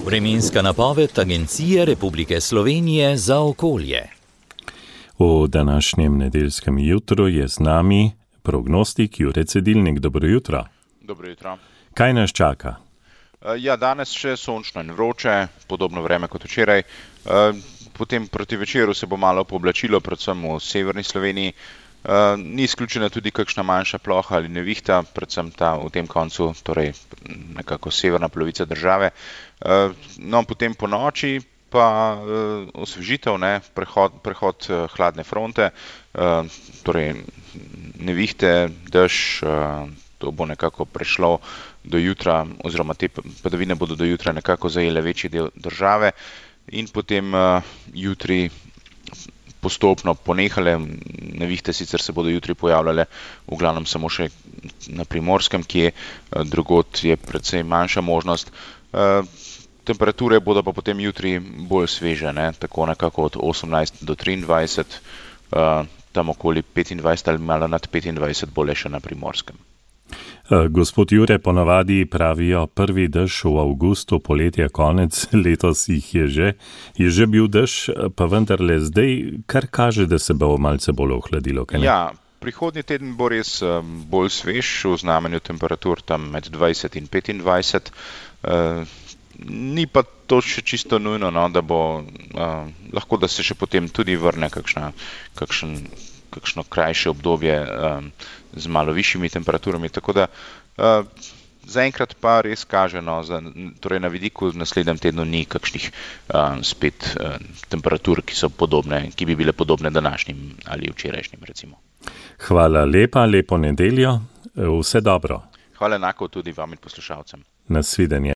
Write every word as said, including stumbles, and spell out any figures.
Vremenska napoved Agencije Republike Slovenije za okolje. V današnjem nedeljskem jutru je z nami prognostik Jure Cedilnik. Dobro jutro. Dobro jutro. Kaj nas čaka? Ja, danes še sončno in vroče, podobno vreme kot včeraj. Potem proti večeru se bo malo pooblačilo, predvsem v severni Sloveniji. Ni izključena tudi kakšna manjša ploha ali nevihta, predvsem ta v tem koncu, torej nekako severna polovica države. No, potem po noči pa osvežitev, ne, prehod, prehod hladne fronte, torej nevihte, dež, to bo nekako prešlo do jutra, oziroma te padavine bodo do jutra nekako zajele večji del države in potem jutri postopno ponehale. Nevihte sicer se bodo jutri pojavljale v glavnem samo še na Primorskem, kje drugod je precej manjša možnost. Temperature bodo pa potem jutri bolj sveže, ne? Tako nekako od osemnajst do triindvajset, tam okoli petindvajset ali malo nad petindvajset bo le še na Primorskem. Gospod Jure, ponavadi pravijo prvi dež v avgustu, poletje konec, letos jih je že. Je že bil dež, pa vendarle zdaj kar kaže, da se bo malce bolj ohladilo, kaj ne? Ja, prihodnji teden bo res bolj svež, v znamenju temperatur tam med dvajset in petindvajset. Ni pa to še čisto nujno, no, da bo lahko, da se še potem tudi vrne kakšna, kakšen, kakšno krajše obdobje z malo višjimi temperaturami, tako da uh, zaenkrat pa res kaže, no, za, torej na vidiku v naslednjem tednu ni kakšnih uh, spet uh, temperatur, ki so podobne, ki bi bile podobne današnjim ali včerajšnjim, recimo. Hvala lepa, lepo nedeljo, vse dobro. Hvala enako tudi vam in poslušalcem. Nasvidenje.